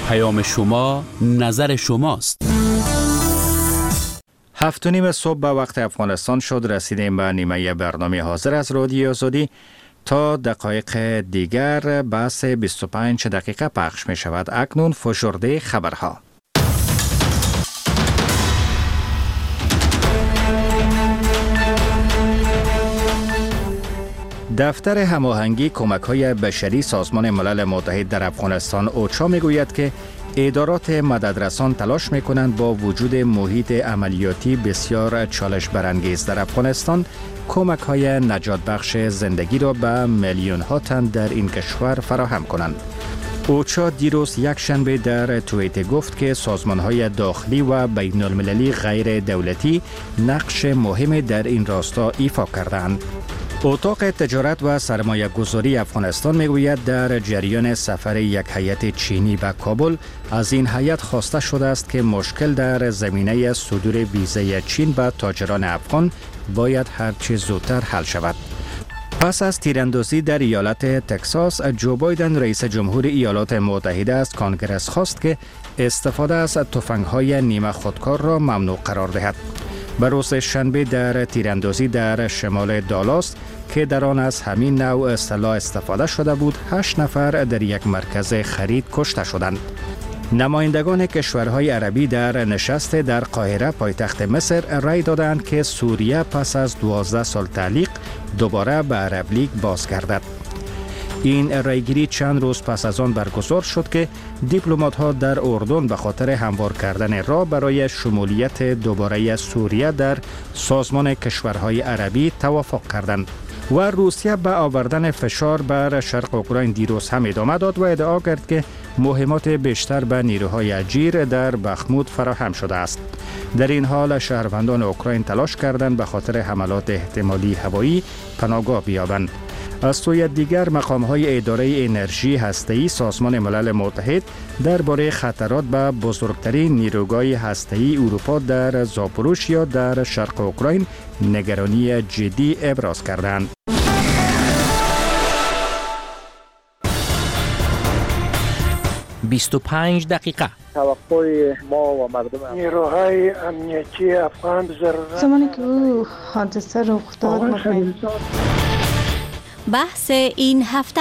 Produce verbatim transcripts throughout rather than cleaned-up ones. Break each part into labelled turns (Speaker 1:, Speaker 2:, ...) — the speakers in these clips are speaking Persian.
Speaker 1: پیام شما نظر شماست.
Speaker 2: هفت و نیم صبح به وقت افغانستان شد. رسیدیم به نیمه برنامه حاضر از رادیو آزادی. تا دقایق دیگر بحث بیست و پنج دقیقه پخش می شود. اکنون فشرده خبرها. دفتر هماهنگی کمک‌های بشری سازمان ملل متحد در افغانستان اوچا میگوید که ادارات مددرسان تلاش میکنند با وجود محیط عملیاتی بسیار چالش برانگیز در افغانستان کمک‌های نجات بخش زندگی را به میلیون ها تن در این کشور فراهم کنند. اوچا دیروز یک شنبه در توییت گفت که سازمان‌های داخلی و بین المللی غیر دولتی نقش مهمی در این راستا ایفا کردند. اتاق تجارت و سرمایه گذاری افغانستان میگوید در جریان سفر یک هیئت چینی به کابل از این هیئت خواسته شده است که مشکل در زمینه صدور ویزای چین به تاجران افغان باید هرچه زودتر حل شود. پس از تیراندازی در ایالت تگزاس، جو بایدن رئیس جمهور ایالات متحده از کانگرس خواست که استفاده از تفنگ‌های نیمه خودکار را ممنوع قرار دهد. به روز شنبه در تیراندازی در شمال دالاس که در آن از همین نوع سلاح استفاده شده بود، هشت نفر در یک مرکز خرید کشته شدند. نمایندگان کشورهای عربی در نشست در قاهره پایتخت مصر رأی دادند که سوریه پس از دوازده سال تعلیق دوباره به عرب لیگ بازگردد. این رأیگیری چند روز پس از آن برگزار شد که دیپلمات‌ها در اردن به خاطر هموار کردن راه برای شمولیت دوباره سوریه در سازمان کشورهای عربی توافق کردند. و روسیه به آوردن فشار بر شرق اوکراین دیروز هم ادامه داد و ادعا کرد که مهمات بیشتر به نیروهای اجیر در بخمود فراهم شده است. در این حال شهروندان اوکراین تلاش کردند به خاطر حملات احتمالی هوایی پناهگاه بیابند. از سوی دیگر مقام‌های اداره انرژی هسته‌ای سازمان ملل متحد درباره خطرات به بزرگترین نیروگاه هسته‌ای اروپا در زاپوروژیا در شرق اوکراین نگرانی جدی ابراز کردند.
Speaker 1: بیست و پنج دقیقه.
Speaker 3: توقع ما و مردم
Speaker 4: نیروهای امنیتی افغان ضرورت
Speaker 5: زمانی که او حادثه رخ داد
Speaker 6: بحث این هفته.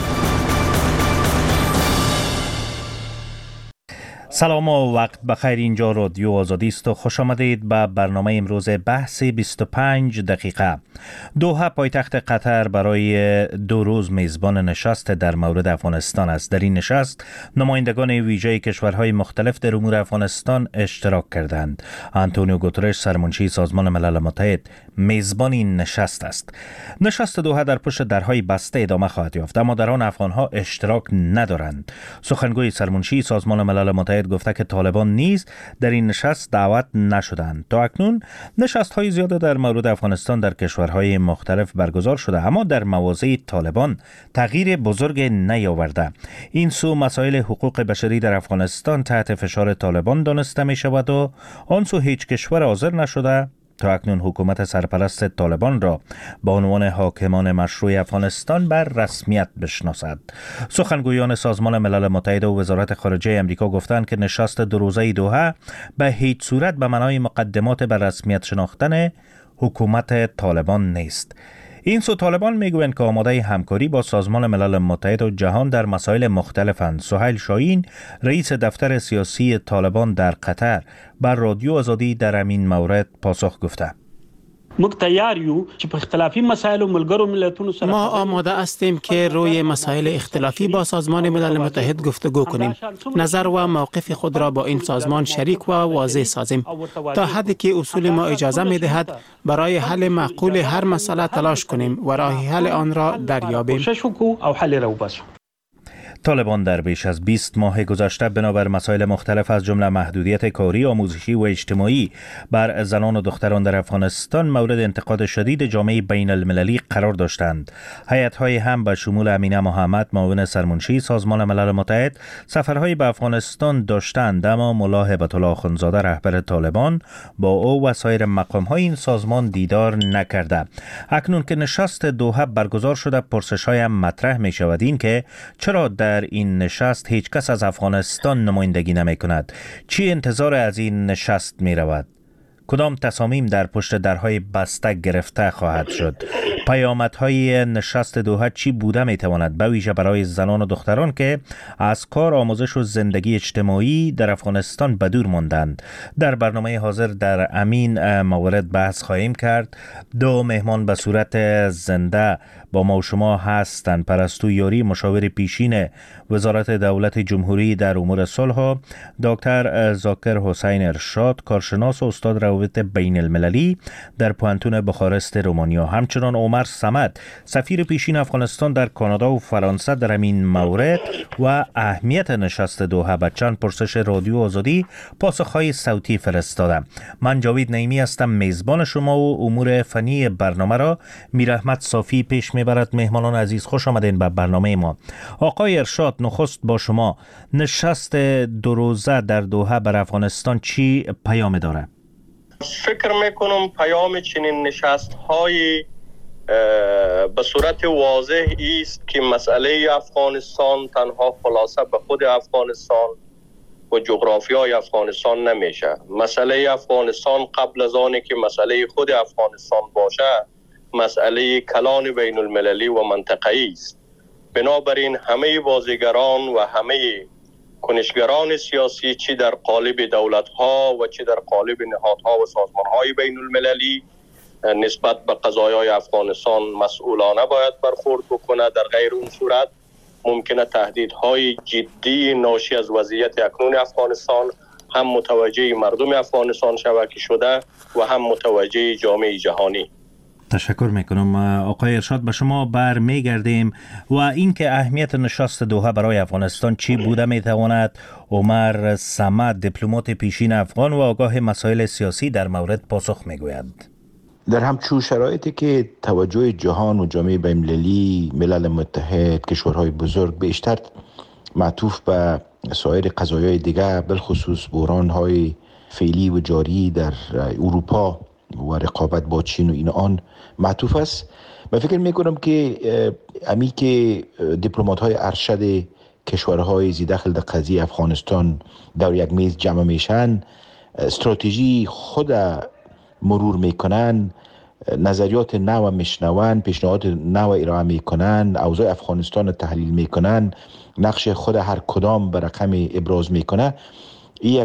Speaker 7: سلام و وقت بخیر. اینجا رادیو آزادی است و خوش آمدید به برنامه امروز بحث بیست و پنج دقیقه. دوحه پایتخت قطر برای دو روز میزبان نشست در مورد افغانستان است. در این نشست نمایندگان ویژه کشورهای مختلف در امور افغانستان اشتراک کردند. آنتونیو گوترش سرمنشی سازمان ملل متحد میزبان این نشست است. نشست دوحه در پشت درهای بسته ادامه خواهد یافت، اما در آن افغانها اشتراک ندارند. سخنگوی سرمنشی سازمان ملل متحد گفته که طالبان نیز در این نشست دعوت نشدند. تا اکنون نشست‌های زیاد در مورد افغانستان در کشورهای مختلف برگزار شده، اما در مواضع طالبان تغییر بزرگ نیاورده. این سو مسائل حقوق بشری در افغانستان تحت فشار طالبان دانسته می شود و آن سو هیچ کشور حاضر نشده تا اکنون حکومت سرپرست طالبان را به عنوان حاکمان مشروع افغانستان بر رسمیت بشناسد. سخنگویان سازمان ملل متحد و وزارت خارجه امریکا گفتند که نشست دو روزه دوحه به هیچ صورت به معنای مقدمات بر رسمیت شناختن حکومت طالبان نیست. این سو طالبان میگویند که آماده همکاری با سازمان ملل متحد و جهان در مسائل مختلفند. سهیل شاهین رئیس دفتر سیاسی طالبان در قطر بر رادیو آزادی در همین مورد پاسخ گفته:
Speaker 8: موږ تیار یو چې په اختلافي مسایلو ملګرو ملتونو سره
Speaker 9: ما آماده هستیم که روی مسائل اختلافی با سازمان ملل متحد گفتگو کنیم، نظر و موقف خود را با این سازمان شریک و واضح سازیم تا حدی که اصول ما اجازه می دهد برای حل معقول هر مسئله تلاش کنیم و راه حل آن را دریابیم.
Speaker 7: طالبان در بیش از بیست ماه گذشته بنابر مسائل مختلف از جمله محدودیت کاری، آموزشی و اجتماعی بر زنان و دختران در افغانستان مورد انتقاد شدید جامعه بین المللی قرار داشتند. هیئت‌های هم به شمول امینه محمد معاون سرمنشی سازمان ملل متحد سفرهای به افغانستان داشتند، اما ملا هبت الله اخوندزاده رهبر طالبان با او و سایر مقام‌های این سازمان دیدار نکرده. اکنون که نشست دوحه برگزار شده، پرسش‌های هم مطرح می‌شود این که چرا در در این نشست هیچ کس از افغانستان نمایندگی نمی کند. چی انتظار از این نشست می رود؟ کدام تصامیم در پشت درهای بسته گرفته خواهد شد؟ پیامدهای نشست دوحه چی بوده می تواند، به ویژه برای زنان و دختران که از کار، آموزش و زندگی اجتماعی در افغانستان به دور ماندند؟ در برنامه حاضر در امین موارد بحث خواهیم کرد. دو مهمان به صورت زنده با ما و شما هستند. پرستو یاری، مشاور پیشین وزارت دولت جمهوری در امور صلح، دکتر ذاکر حسین ارشاد، کارشناس و استاد روابط بین المللی در پوهنتون بخارست رومانیا، همچنان عمر صمد، سفیر پیشین افغانستان در کانادا و فرانسه در این مورد و اهمیت نشست دوحه به چند پرسش رادیو آزادی پاسخهای صوتی فرستادم. من جاوید نعیمی هستم، میزبان شما و امور فنی برنامه را میر احمد صافی پیش میبرد. مهمانان عزیز، خوش آمدین به برنامه ما. آقای ارشاد، نخست با شما، نشست دو روزه در دوحه بر افغانستان چی پیام داره؟
Speaker 10: فکر میکنم پیام چنین نشست های به صورت واضح است که مسئله افغانستان تنها خلاصه به خود افغانستان و جغرافیای افغانستان نمیشه. مسئله افغانستان قبل از آنی که مسئله خود افغانستان باشه، مسئله کلان بین المللی و منطقه‌ای است. بنابراین همه بازیگران و همه کنشگران سیاسی، چی در قالب دولت‌ها و چی در قالب نهادها و سازمان‌های بین المللی، نسبت به قضایای افغانستان مسئولانه باید برخورد بکنه. در غیر اون صورت ممکنه تهدیدهای جدی ناشی از وضعیت اکنون افغانستان هم متوجه مردم افغانستان شود که شده و هم متوجه جامعه جهانی.
Speaker 7: تشکر میکنم. آقای ارشاد، به شما بر میگردیم و اینکه اهمیت نشست دوحه برای افغانستان چی بوده میتواند عمر صمد، دیپلمات پیشین افغان و آگاه مسائل سیاسی در مورد پاسخ میگوید.
Speaker 11: در همچون شرایطی که توجه جهان و جامعه بین‌المللی، ملل متحد، کشورهای بزرگ بیشتر معطوف به سایر قضایای دیگه، بالخصوص بحران‌های فعلی و جاری در اروپا و رقابت با چین و این آن معطوف است، من فکر میکنم که امی که دیپلمات‌های ارشد کشورهای زی داخل در قضیه افغانستان دور یک میز جمع میشن، استراتژی خود مرور میکنن، نظریات نو میشنون، پیشنهادات نو ارائه میکنن، اوضاع افغانستان تحلیل میکنن، نقش خود هر کدام به رقم ابراز میکنه، یک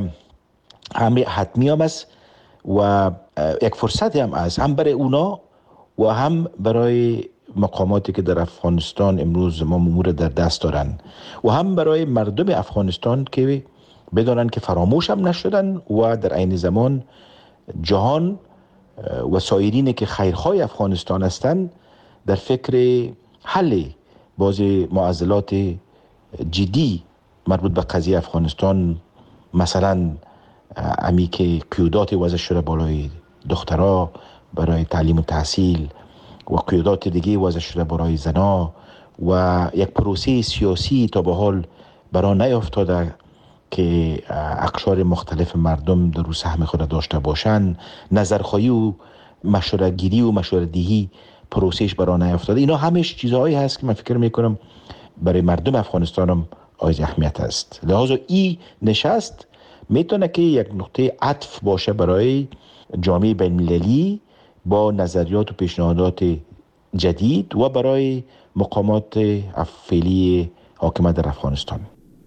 Speaker 11: امر حتمی هم است و یک فرصتی هم است، هم برای اونا و هم برای مقاماتی که در افغانستان امروز ما امور در دست دارن و هم برای مردم افغانستان که بدانن که فراموش هم نشدن و در عین زمان جهان و سایرینی که خیرخواه افغانستان هستند در فکر حل بعضی معضلات جدی مربوط به قضیه افغانستان، مثلا امی که قیودات وضع شده بالای دخترها برای تعلیم و تحصیل و قیودات دیگه وضع شده برای زنا و یک پروسه سیاسی تا به حال برای نیافتاده که اقشار مختلف مردم در رو سهم خود داشته باشن، نظرخواهی و مشوره گیری و مشوره دهی پروسهش برای نیافتاده. اینا همش چیزهایی هست که من فکر میکنم برای مردم افغانستان هم از اهمیت است. لحاظا این نشست میتونه که یک نقطه عطف باشه برای جامعه بین‌المللی با نظریات و پیشنهادات جدید و برای مقامات فعلی حاکمه در افغانستان.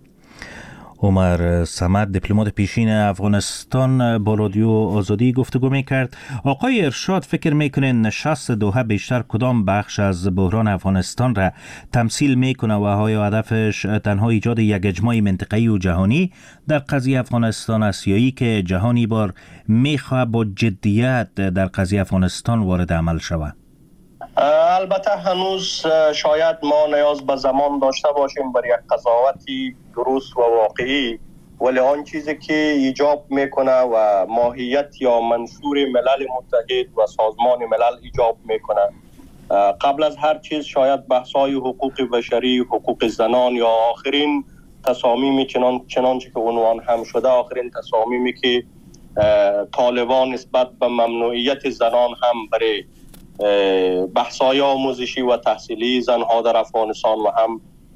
Speaker 7: عمر صمد، دیپلمات پیشین افغانستان، با رادیو آزادی گفتگو میکرد. آقای ارشاد، فکر میکنین نشست دوحه بیشتر کدام بخش از بحران افغانستان را تمثیل میکنه و آیا هدفش تنها ایجاد یک اجماع منطقه‌ای و جهانی در قضیه افغانستان است یا ای که جهانی بار میخواه با جدیت در قضیه افغانستان وارد عمل شود؟
Speaker 10: البته هنوز شاید ما نیاز به زمان داشته باشیم برای یک قضاوتی درست و واقعی، ولی آن چیزی که ایجاب میکنه و ماهیت یا منشور ملل متحد و سازمان ملل ایجاب میکنه، قبل از هر چیز شاید بحث‌های حقوق بشری، حقوق زنان یا آخرین تصامیمی چنان چنانچه که عنوان هم شده، آخرین تصامیمی که طالبان نسبت به ممنوعیت زنان هم برای بحث‌های آموزشی و تحصیلی زنها در افغانستان و هم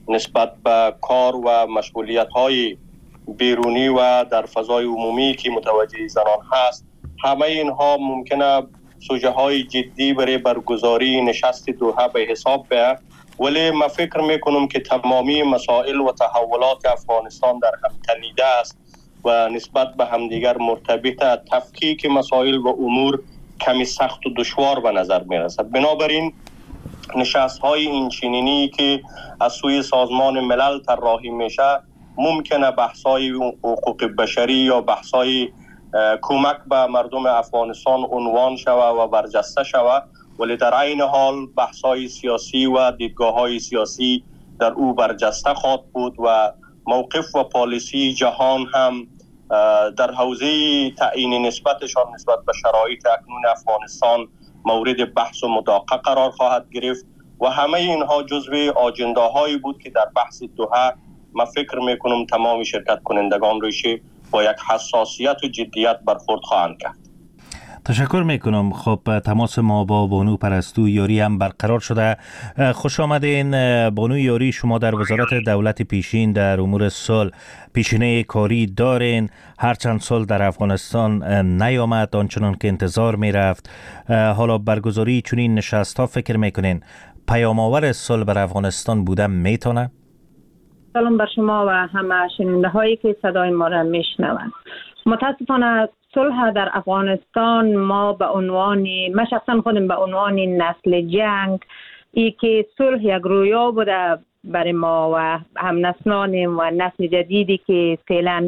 Speaker 10: نسبت به کار و مشغولیت های بیرونی و در فضای عمومی که متوجه زنان هست، همه اینها ممکنه سوژه های جدی برای برگزاری نشست دوحه به حساب بیاید. ولی من فکر میکنم که تمامی مسائل و تحولات افغانستان در هم تنیده است و نسبت به همدیگر مرتبط، تفکیک مسائل و امور کمی سخت و دشوار به نظر میرسد. بنابراین نشست های این چنینی که از سوی سازمان ملل طراحی میشه ممکنه بحث های حقوق بشری یا بحث های کمک به مردم افغانستان عنوان شود و برجسته شود، ولی در عین حال بحث های سیاسی و دیدگاه های سیاسی در او برجسته خواهد بود و موقف و پالیسی جهان هم در حوزه تعیین نسبتشان نسبت به شرایط اکنون افغانستان مورد بحث و مداقه قرار خواهد گرفت و همه اینها جزو آجنداهایی بود که در بحث دوحه من فکر میکنم تمام شرکت کنندگان روش با یک حساسیت و جدیت برخورد خواهند کرد.
Speaker 7: تشکر میکنم. خب تماس ما با بانو پرستو یاری هم برقرار شده. خوش آمدین بانو یاری. شما در وزارت دولت پیشین در امور صلح پیشینه کاری دارین. هر چند سال در افغانستان نیامد آنچنان که انتظار میرفت. حالا برگزاری چنین نشست ها فکر میکنین پیام آور صلح بر افغانستان بوده میتونه؟
Speaker 5: سلام بر شما و همه شنونده هایی که صدای ما را میشنوند. متاسفانه صلح در افغانستان ما به عنوان ما شخصا خودم به عنوان نسل جنگ ای که صلح یک رویا بوده برای ما و هم نسلانیم و نسل جدیدی که فعلا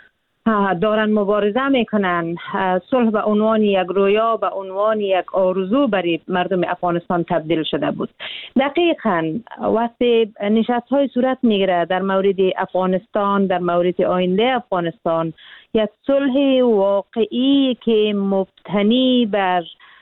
Speaker 5: دارن مبارزه میکنن، صلح به عنوان یک رویا به عنوان یک آرزو برای مردم افغانستان تبدیل شده بود. دقیقاً وقتی نشست های صورت میگیره در مورد افغانستان، در مورد آینده افغانستان، یک صلح واقعی که مبتنی بر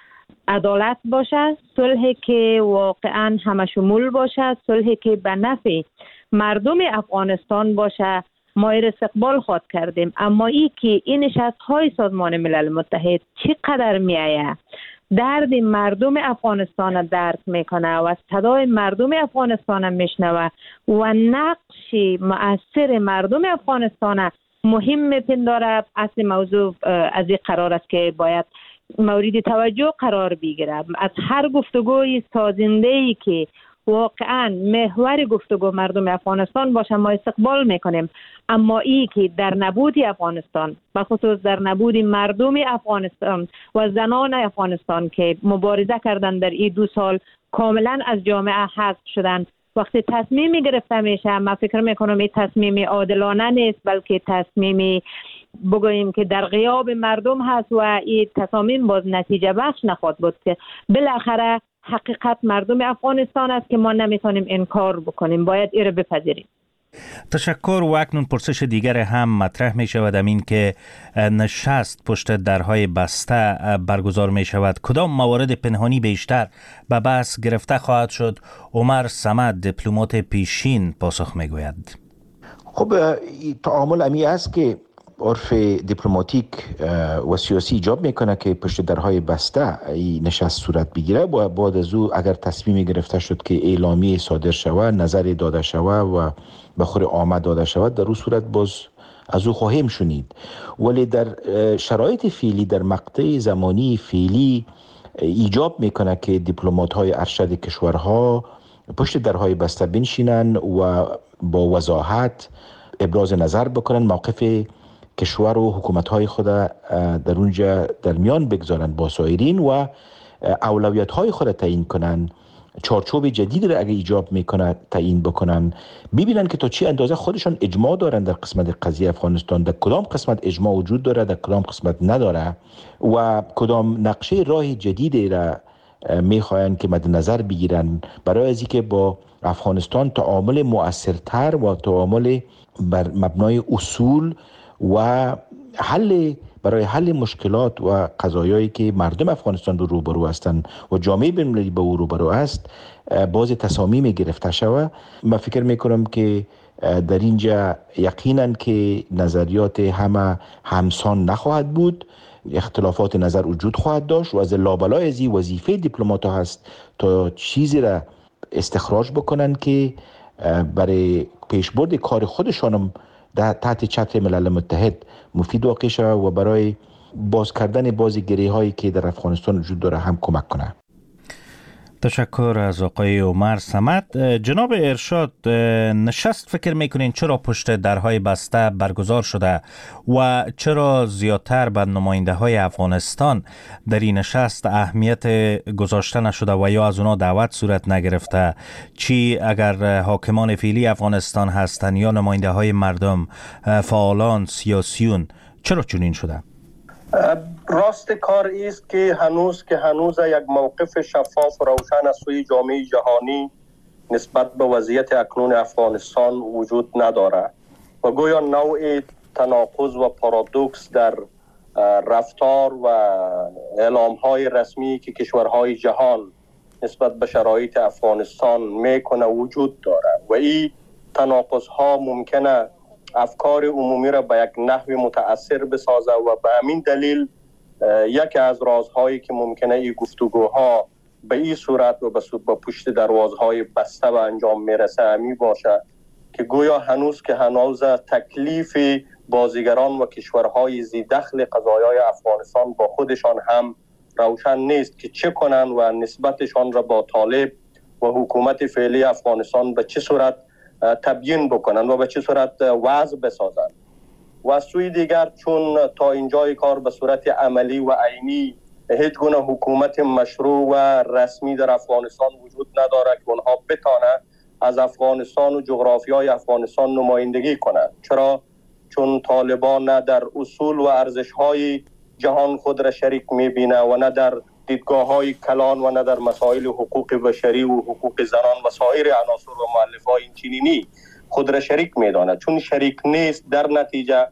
Speaker 5: عدالت باشد، صلحی که واقعاً همه شمول باشد، صلحی که به نفع مردم افغانستان باشد، ما ایر استقبال خواهد کردیم. اما ای که این نشست های سازمان ملل متحد چقدر می آید درد مردم افغانستان درک میکنه و صدای مردم افغانستان میشنوه و نقش مؤثر مردم افغانستان مهم میپنداره، اصل موضوع از این قرار است که باید مورد توجه قرار بگیره. از هر گفتگوی سازنده‌ای که واقعا محور گفتگو مردم افغانستان باشه ما استقبال میکنیم، اما ای که در نبود افغانستان به خصوص در نبود مردم افغانستان و زنان افغانستان که مبارزه کردن در این دو سال کاملا از جامعه حذف شدن، وقتی تصمیمی گرفته میشه من فکر میکنم این تصمیم عادلانه نیست، بلکه تصمیمی بگوییم که در غیاب مردم هست و این تصامیم باز نتیجه بخش نخواهد بود که بالاخره حقیقت مردم افغانستان است که ما نمیتونیم انکار بکنیم، باید این رو بپذیریم.
Speaker 7: تشکر. و اکنون پرسش دیگر هم مطرح می شود، این که نشست پشت درهای بسته برگزار می شود. کدام موارد پنهانی بیشتر به بحث گرفته خواهد شد؟ عمر صمد دیپلمات پیشین پاسخ می گوید.
Speaker 11: خب تعامل امی است که عرف دیپلماتیک و سیاسی ایجاب میکنه که پشت درهای بسته این نشست صورت بگیره و بعد از او اگر تصمیمی گرفته شد که اعلامیه صادر شود، نظری داده شود و به خور عامه داده شود، در اون صورت باز از او خواهیم شنید. ولی در شرایط فعلی، در مقطع زمانی فعلی ایجاب میکنه که دیپلمات های ارشد کشورها پشت درهای بسته بنشینن و با وضاحت ابراز نظر بکنن، موقف کشور و حکومت‌های خود در اونجا در میان بگذارن با سایرین و اولویت‌های خود تعیین کنن، چارچوب جدید را اگه ایجاب میکنه تعیین بکنن، ببینن که تا چه اندازه خودشان اجماع دارن در قسمت قضیه افغانستان، در کدام قسمت اجماع وجود داره، در کدام قسمت نداره و کدام نقشه راه جدیدی را میخواین که مد نظر بگیرن برای از اینکه با افغانستان تعامل مؤثرتر و تعامل بر مبنای اصول و حل برای حل مشکلات و قضایایی که مردم افغانستان رو روبرو هستند و جامعه بین‌المللی به او روبرو است باز تصامیم گرفته شود. من فکر میکنم که در اینجا یقینا که نظریات همه همسان نخواهد بود، اختلافات نظر وجود خواهد داشت و از لابلای از این وظیفه دیپلمات ها هست تا چیزی را استخراج بکنن که برای پیشبرد کار خودشانم در تحت چتر ملل متحد مفید واقع شود و برای باز کردن بازیگری هایی که در افغانستان وجود داره هم کمک کنه.
Speaker 7: تشکر از آقای عمر صمد. جناب ارشاد، نشست فکر میکنین چرا پشت درهای بسته برگزار شده و چرا زیادتر به نماینده های افغانستان در این نشست اهمیت گذاشته نشده و یا از اونا دعوت صورت نگرفته؟ چی اگر حاکمان فعلی افغانستان هستند یا نماینده های مردم، فعالان، سیاسیون، چرا چنین شده؟
Speaker 10: راست کار است که هنوز که هنوز یک موقف شفاف و روشن از سوی جامعه جهانی نسبت به وضعیت اکنون افغانستان وجود نداره و گویا نوع تناقض و پارادوکس در رفتار و اعلام‌های رسمی که کشورهای جهان نسبت به شرایط افغانستان میکنه وجود داره و این تناقض‌ها ممکنه افکار عمومی را به یک نحو متأثر بسازه و به همین دلیل یکی از رازهایی که ممکنه این گفتگوها به این صورت و به صورت با پشت دروازهای بسته به انجام میرسه همی باشه که گویا هنوز که هنوز تکلیف بازیگران و کشورهای زی دخل قضایای افغانستان با خودشان هم روشن نیست که چه کنن و نسبتشان را با طالب و حکومت فعلی افغانستان به چه صورت تبیین بکنن و به چه صورت وضع بسازن. و از سوی دیگر چون تا اینجای کار به صورت عملی و عینی هیچ گونه حکومت مشروع و رسمی در افغانستان وجود نداره که اونها بتانه از افغانستان و جغرافیای افغانستان نمایندگی کنند. چرا؟ چون طالبان نه در اصول و ارزش‌های جهان خود را شریک می‌بینه و نه در دیدگاه‌های کلان و نه در مسائل حقوق بشری و حقوق زنان و سایر عناصر و مؤلفه‌های اینچنینی خود را شریک می‌داند. چون شریک نیست، در نتیجه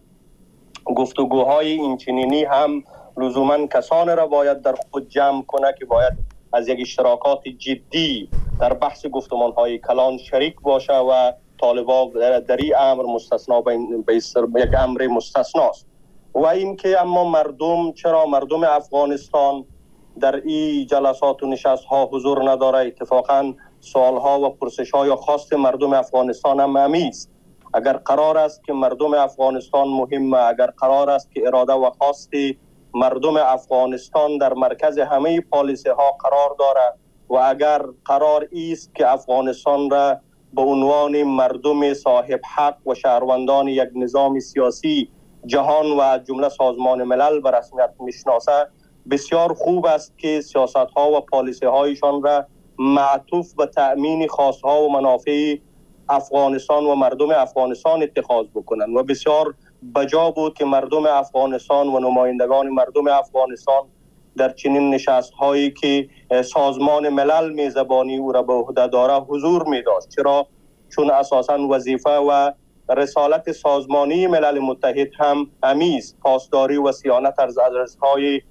Speaker 10: گفتگوهای اینچنینی هم لزوماً کسان را باید در خود جمع کنه که باید از یک اشتراکات جدی در بحث گفتمان‌های کلان شریک باشه و طالبان در این امر مستثنا به یک امر مستثناست. و این که اما مردم، چرا مردم افغانستان در این جلسات و نشست ها حضور نداره؟ اتفاقا سوال ها و پرسش ها یا خواست مردم افغانستان هم همیست. اگر قرار است که مردم افغانستان مهمه، اگر قرار است که اراده و خواست مردم افغانستان در مرکز همه پالیسی ها قرار داره و اگر قرار است که افغانستان را به عنوان مردم صاحب حق و شهروندان یک نظام سیاسی جهان و از جمله سازمان ملل به رسمیت میشناسه، بسیار خوب است که سیاست ها و پالیسی هایشان را معطوف به تأمین خواست ها و منافع افغانستان و مردم افغانستان اتخاذ بکنند و بسیار بجا بود که مردم افغانستان و نمایندگان مردم افغانستان در چنین نشست هایی که سازمان ملل میزبانی او را به عهده داره حضور می داشت. چرا؟ چون اساساً وظیفه و رسالت سازمانی ملل متحد هم همیست پاسداری و صیانت از ارزش‌های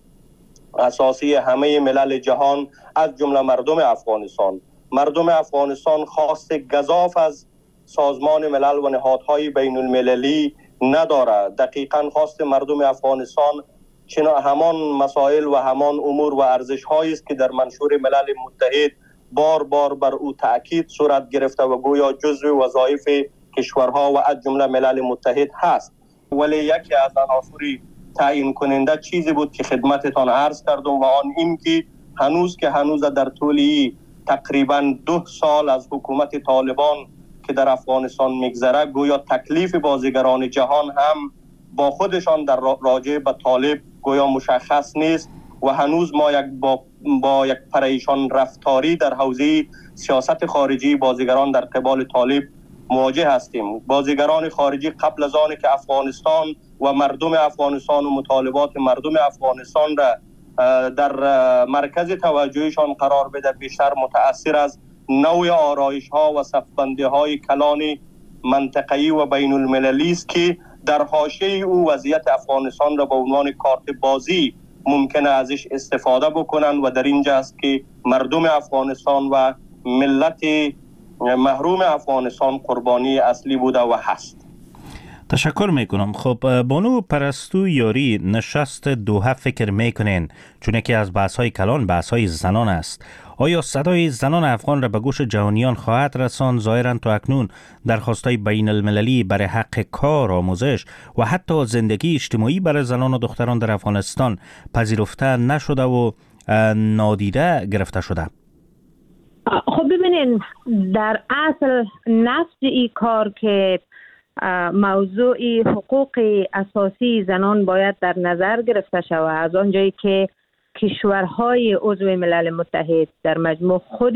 Speaker 10: اساسی همه ملل جهان از جمله مردم افغانستان. مردم افغانستان خواست گزاف از سازمان ملل و نهادهای بین المللی نداره. دقیقاً خواست مردم افغانستان چنان همان مسائل و همان امور و ارزش‌هایی است که در منشور ملل متحد بار بار بر او تأکید صورت گرفته و گویا جزو وظایف کشورها و از جمله ملل متحد هست. ولی یکی از عناصر تعیین کننده چیزی بود که خدمتتان عرض کردم و آن این که هنوز که هنوز در طول تقریبا دو سال از حکومت طالبان که در افغانستان میگذره گویا تکلیف بازیگران جهان هم با خودشان در راجع به طالب گویا مشخص نیست و هنوز ما یک با, با یک پریشان رفتاری در حوزه سیاست خارجی بازیگران در قبال طالب مواجه هستیم. بازیگران خارجی قبل از آن که افغانستان و مردم افغانستان و مطالبات مردم افغانستان را در مرکز توجهشان قرار بده بیشتر متأثر از نوع آرایش ها و صفبندی های کلان منطقه‌ای و بین المللی است که در حاشیه او وضعیت افغانستان را به عنوان کارت بازی ممکنه ازش استفاده بکنن و در اینجا است که مردم افغانستان و ملت محروم افغانستان قربانی اصلی بوده و هست.
Speaker 7: تشکر میکنم. خب بانو پرستو یاری، نشست دوحه فکر میکنین چون یکی از بحث‌های کلان بحث‌های زنان است. آیا صدای زنان افغان را به گوش جهانیان خواهد رساند؟ ظاهراً تا اکنون درخواست‌های بین المللی برای حق کار، آموزش و حتی زندگی اجتماعی برای زنان و دختران در افغانستان پذیرفته نشده و نادیده گرفته شده.
Speaker 5: خب ببینین، در اصل نفس این کار که موضوع حقوق اساسی زنان باید در نظر گرفته شود، از آنجایی که کشورهای عضو ملل متحد در مجموع خود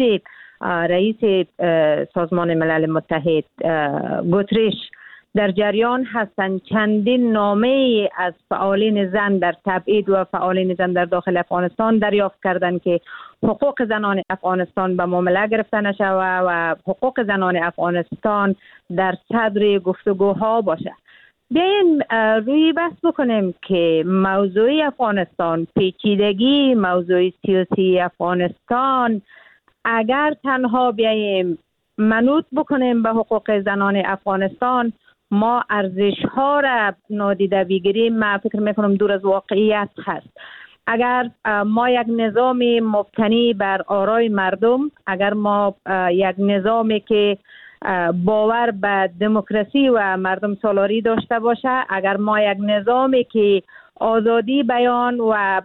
Speaker 5: رئیس سازمان ملل متحد گوتریش در جریان هستند چندین نامه از فعالین زن در تبعید و فعالین زن در داخل افغانستان دریافت کردند که حقوق زنان افغانستان به معامله گرفته نشود و حقوق زنان افغانستان در صدر گفتگوها باشه. بیاین روی بحث بکنیم که موضوع افغانستان، پیچیدگی موضوع سیاسی افغانستان، اگر تنها بیاییم منوط بکنیم به حقوق زنان افغانستان، ما ارزش ها را نادیده بگیریم، من فکر میکنم دور از واقعیت هست. اگر ما یک نظام مبتنی بر آرای مردم، اگر ما یک نظامی که باور به دموکراسی و مردم سالاری داشته باشه، اگر ما یک نظامی که آزادی بیان و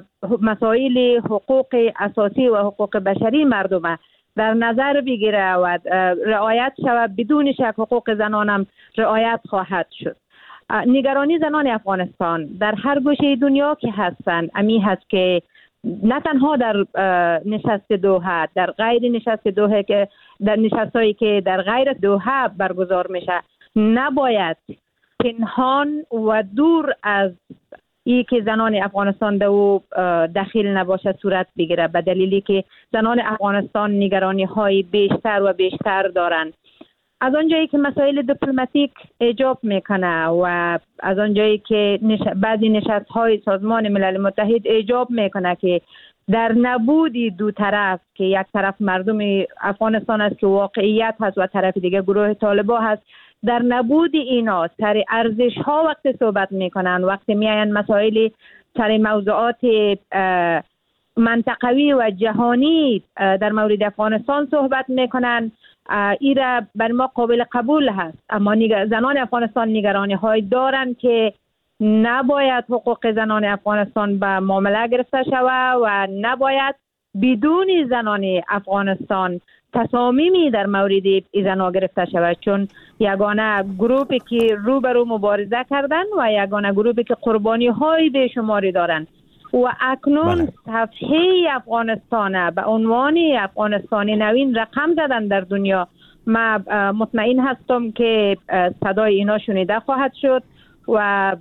Speaker 5: مسائل حقوق اساسی و حقوق بشری مردم در نظر بگیره و رعایت شود، بدون شک حقوق زنانم رعایت خواهد شد. نگرانی زنان افغانستان در هر گوشه دنیا که هستند امی هست که نه تنها در نشست دوحه، در غیر نشست دوحه که در نشستایی که در غیر دوحه برگزار میشه، نباید پنهان و دور از ای که زنان افغانستان دو دخیل نباشه صورت بگیره، به دلیلی که زنان افغانستان نگرانی های بیشتر و بیشتر دارند. از آنجایی که مسائل دیپلماتیک ایجاب میکنه و از آنجایی که نش... بعضی نشست های سازمان ملل متحد ایجاب میکنه که در نبود دو طرف، که یک طرف مردم افغانستان است که واقعیت هست و طرف دیگه گروه طالبان هست، در نبود اینا سر ارزش ها وقت صحبت میکنن، وقتی میاین مسائل سر موضوعات منطقوی و جهانی در مورد افغانستان صحبت میکنن، ایره بر ما قابل قبول هست. اما زنان افغانستان نگرانی های دارن که نباید حقوق زنان افغانستان به معامله گرفته شود و نباید بدون زنان افغانستان تصامیمی در مورد زنان گرفته شود، چون یگانه گروپی که روبرو مبارزه کردن و یگانه گروپی که قربانی های بیشماری دارن و اکنون صفحه افغانستان به عنوان افغانستانی نوین رقم زدن در دنیا. من مطمئن هستم که صدای اینا شنیده خواهد شد و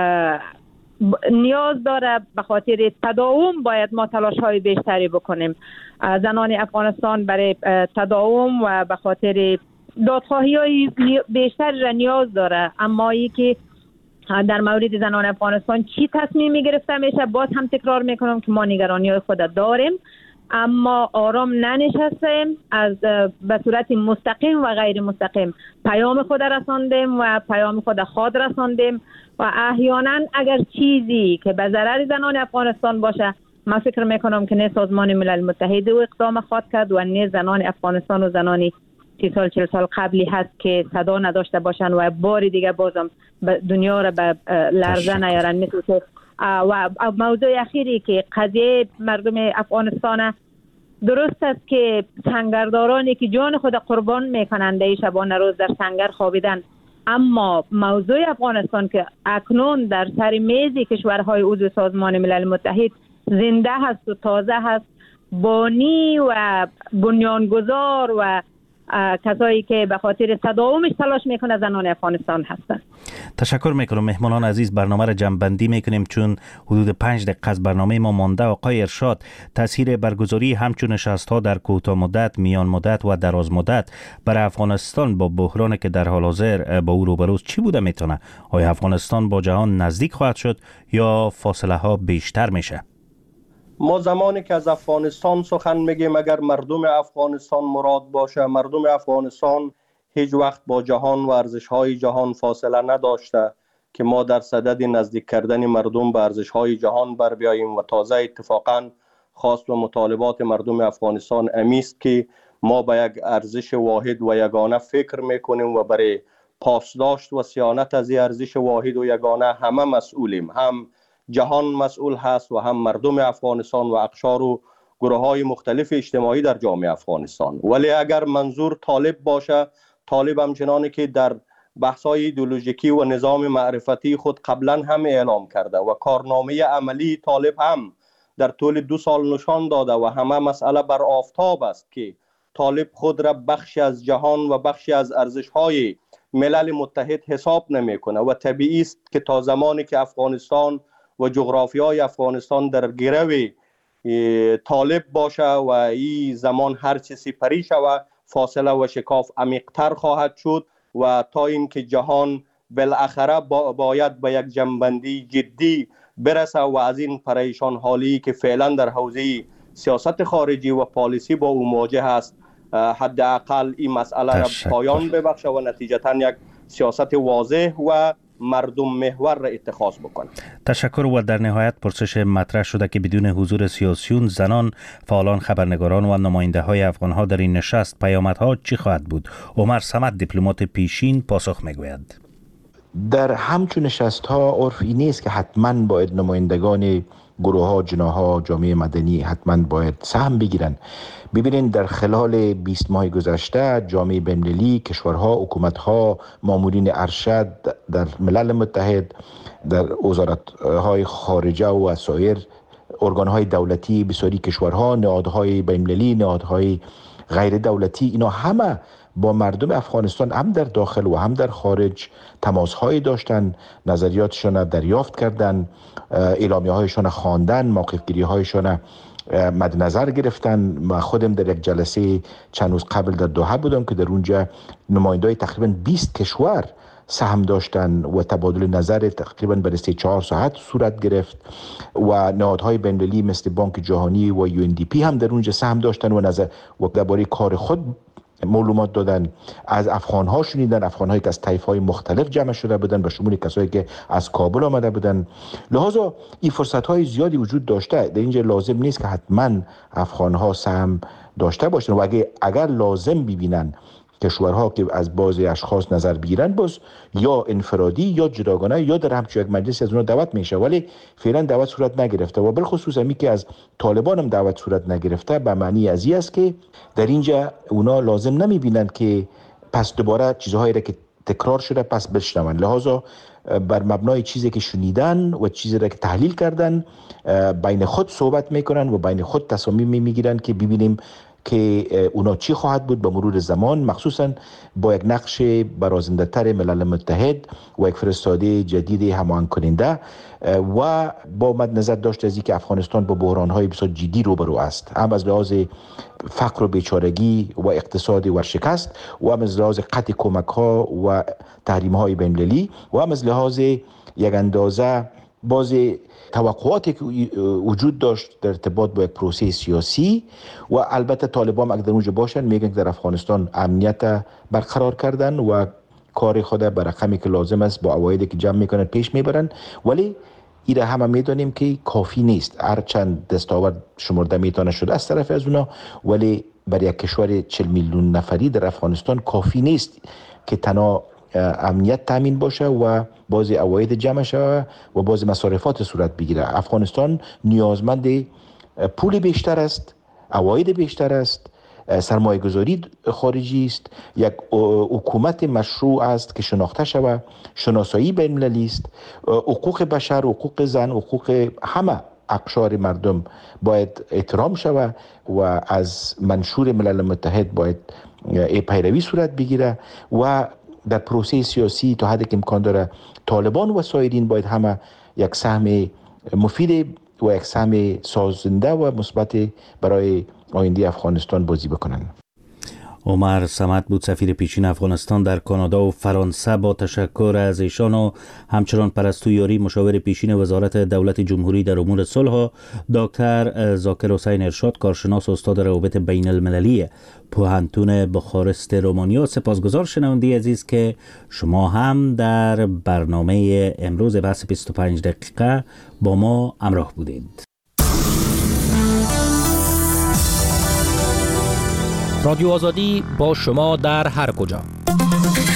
Speaker 5: نیاز داره به خاطر تداوم باید ما تلاش های بیشتری بکنیم. زنان افغانستان برای تداوم و به خاطر دادخواهی های بیشتر را نیاز داره. اما ای که در مورد زنان افغانستان چی تصمیمی گرفته میشه، باز هم تکرار میکنم که ما نگرانی های خود داریم، اما آرام ننشستیم. از به صورت مستقیم و غیر مستقیم پیام خود رساندیم و پیام خود خود رساندیم و احیانا اگر چیزی که به ضرر زنان افغانستان باشه، من فکر میکنم که نه سازمان ملل متحد و اقدام خواهد کرد و نه زنان افغانستان و زنانی سی سال چل سال قبلی هست که صدا نداشته باشن و بار دیگه بازم دنیا را به لرزه نیارن. مثل که و موضوع اخیری که قضیه مردم افغانستان، درست است که سنگردارانی که جان خود قربان میکنند ای شبانه روز در سنگر خوابیدن، اما موضوع افغانستان که اکنون در سر میز کشورهای عضو سازمان ملل متحد زنده هست و تازه هست، بانی و بنیانگذار و کسایی که به خاطر تداومش تلاش میکنه زنان افغانستان هستند.
Speaker 7: تشکر میکنم. مهمانان عزیز، برنامه را جمع‌بندی میکنیم چون حدود پنج دقیقه از برنامه ما مانده. آقای ارشاد، تاثیر برگزاری همچون نشست‌ها در کوتاه مدت، میان مدت و دراز مدت برای افغانستان با بحرانی که در حال حاضر با او روبروست چی بوده میتونه؟ آیا افغانستان با جهان نزدیک خواهد شد یا فاصله ها بیشتر میشه؟
Speaker 10: ما زمانی که از افغانستان سخن میگیم، اگر مردم افغانستان مراد باشه، مردم افغانستان هیچ وقت با جهان و ارزش‌های جهان فاصله نداشته که ما در صدد نزدیک کردن مردم به ارزش‌های جهان بر بیاییم و تازه اتفاقاً خواست و مطالبات مردم افغانستان امیست که ما به یک ارزش واحد و یگانه فکر میکنیم و برای پاسداشت و صیانت از این ارزش واحد و یگانه همه مسئولیم. هم جهان مسئول هست و هم مردم افغانستان و اقشار و گروه های مختلف اجتماعی در جامعه افغانستان. ولی اگر منظور طالب باشه، طالب همچنانی که در بحث‌های ایدئولوژیکی و نظام معرفتی خود قبلا هم اعلام کرده و کارنامه عملی طالب هم در طول دو سال نشان داده و همه مسئله بر آفتاب است که طالب خود را بخشی از جهان و بخشی از ارزش‌های ملل متحد حساب نمی‌کنه و طبیعی است که تا زمانی که افغانستان و جغرافیای افغانستان در گرو طالب باشه و این زمان هر چه سپری شود فاصله و شکاف عمیق‌تر خواهد شد و تا اینکه جهان بالاخره با باید به یک جنبندی جدی برسه و از این پریشان حالی که فعلا در حوزه سیاست خارجی و پالیسی با او مواجه است حداقل این مسئله را پایان ببخشه و نتیجتا یک سیاست واضح و مردم محور را اتخاذ بکنه.
Speaker 7: تشکر. و در نهایت پرسش مطرح شده که بدون حضور سیاسیون، زنان، فعالان، خبرنگاران و نماینده های افغان ها در این نشست پیامدها چی خواهد بود؟ عمر صمد، دیپلمات پیشین، پاسخ میگوید.
Speaker 11: در همچون نشست ها عرف این نیست که حتما باید نمایندگان گروه ها، جناح ها، جامعه مدنی حتما باید سهم بگیرن. ببینید در خلال بیست ماه گذشته جامعه بین‌المللی، کشورها، حکومت‌ها، مامورین ارشد در ملل متحد، در وزارت‌های خارجه و سایر ارگان‌های دولتی بسیاری کشورها، نهادهای بین‌المللی، نهادهای غیر دولتی، اینا همه با مردم افغانستان هم در داخل و هم در خارج تماس‌هایی داشتن، نظریاتشان را دریافت کردن، اعلامیه‌هایشان خواندن، موقف‌گیری‌هایشان مد نظر گرفتن. من خودم در یک جلسه چند روز قبل در دوحه بودم که در اونجا نماینده‌های تقریباً بیست کشور سهم داشتن و تبادل نظر تقریباً برای سه چهار ساعت صورت گرفت و نهادهای بین‌المللی مثل بانک جهانی و یو ان دی پی هم در اونجا سهم داشتن و نظر و درباره کار خود معلومات دادن. از افغان‌ها شنیدن، افغان‌هایی که از طایف‌های مختلف جمع شده بودن به شمول کسایی که از کابل آمده بودن. لذا این فرصت‌های زیادی وجود داشته. در اینجا لازم نیست که حتما افغان‌ها سهم داشته باشن و اگر اگر لازم ببینن کشورها که از بعضی اشخاص نظر بگیرن، باز یا انفرادی یا جداگانه یا در همچون یک مجلس از اونها دعوت میشه، ولی فعلا دعوت صورت نگرفته و بالخصوص همی که از طالبان هم دعوت صورت نگرفته به معنی از این است که در اینجا اونا لازم نمیبینن که پس دوباره چیزهایی را که تکرار شده پس بشنون. لحاظا بر مبنای چیزی که شنیدن و چیزی را که تحلیل کردن بین خود صحبت میکنن و بین خود تصامیم میگیرن که ببینیم که اونا چی خواهد بود به مرور زمان، مخصوصا با یک نقش برازنده تر ملل متحد و یک فرستاده جدید هماهنگ کننده و با مد نظر داشته از اینکه افغانستان با بحران‌های بسیار جدی روبرو است، هم از لحاظ فقر و بیچارگی و اقتصاد ورشکست و هم از لحاظ قطع کمک‌ها و تحریم‌های بین‌المللی و هم از لحاظ یک اندازه باز توقعاتی که وجود داشت در ارتباط با یک پروسه سیاسی و البته طالبان اگر در اونجا باشن میگن که در افغانستان امنیت برقرار کردن و کار خود بر رقمی که لازم است با عوایدی که جمع میکنن پیش میبرن، ولی ایره همه میدانیم که کافی نیست. هرچند دستاورد شمرده میتونه شده از طرف از اونا، ولی برای یک کشور چهل میلیون نفری در افغانستان کافی نیست که تنها امنیت تامین باشه و بعضی عواید جمع شود و بعضی مصارفات صورت بگیره. افغانستان نیازمند پول بیشتر است، عواید بیشتر است، سرمایه گذاری خارجی است، یک حکومت مشروع است که شناخته شود، شناسایی بین المللی است، حقوق بشر، حقوق زن، حقوق همه اقشار مردم باید احترام شود و از منشور ملل متحد باید پیروی صورت بگیره و در پروسه سیاسی تا حدی که امکان داره طالبان و سایرین باید همه یک سهم مفید و یک سهم سازنده و مثبت برای آینده افغانستان بازی بکنن.
Speaker 7: عمر صمد بود سفیر پیشین افغانستان در کانادا و فرانسه. با تشکر از ایشان و همچنان پرستو یاری مشاور پیشین وزارت دولت جمهوری در امور صلح، دکتر ذاکر حسین ارشاد کارشناس و استاد روابط بین المللی پوهنتون بخارست رومانیا. سپاسگزار شنونده عزیز که شما هم در برنامه امروز بحث بیست و پنج دقیقه با ما همراه بودید.
Speaker 1: رادیو آزادی با شما در هر کجا.